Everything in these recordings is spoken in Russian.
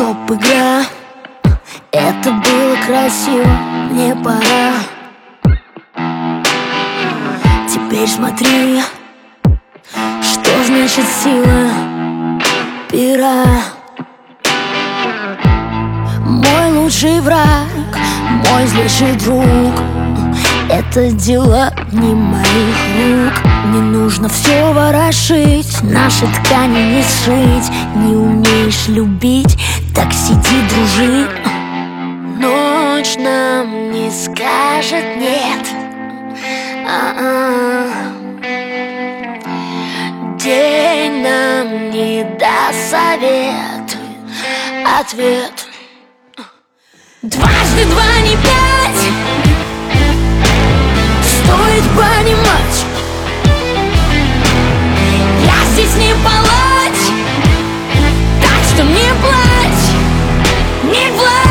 стоп-игра. Это было красиво, мне пора. Теперь смотри, что значит сила пера. Мой лучший враг, мой злейший друг. Это дело не моих рук. Не нужно все ворошить, наши ткани не сшить. Не умеешь любить, так сиди, дружи. Ночь нам не скажет нет. День нам не даст совет, ответ. Дважды два не пять. Стоит понимать, я здесь не палач, так что не плачь, не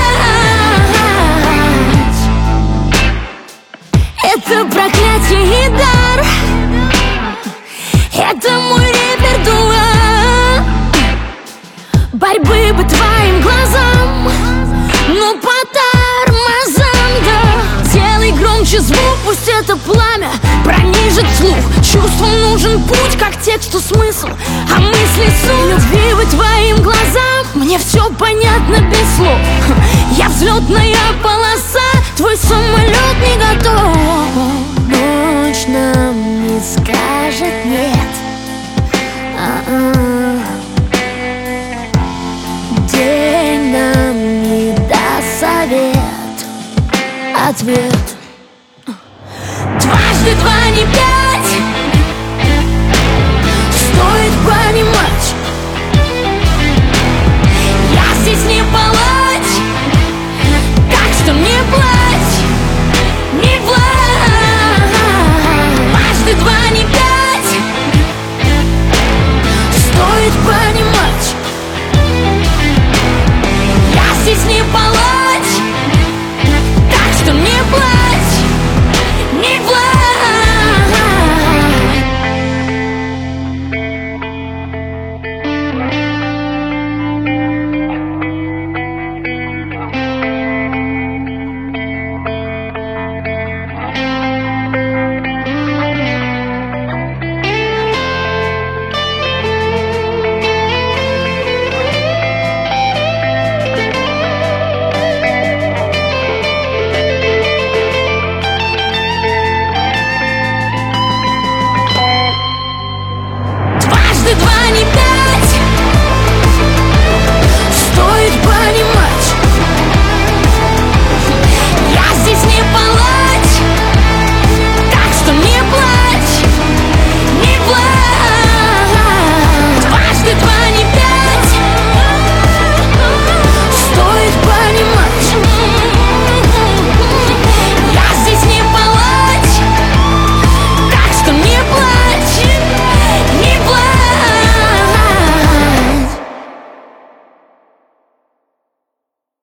плачь. Это проклятие и дар, это мой репертуар. Борьбы по твоим глазам, но по тормозам, да. Делай громче звук, пусть это пламя пронижит слух. Чувствам нужен путь, как тексту смысл, а мысли суть. Любви по твоим глазам, мне все понятно без слов. Я взлетная полоса, твой самолет не готов. Ночь нам не скажет нет. День нам не даст совет, ответ.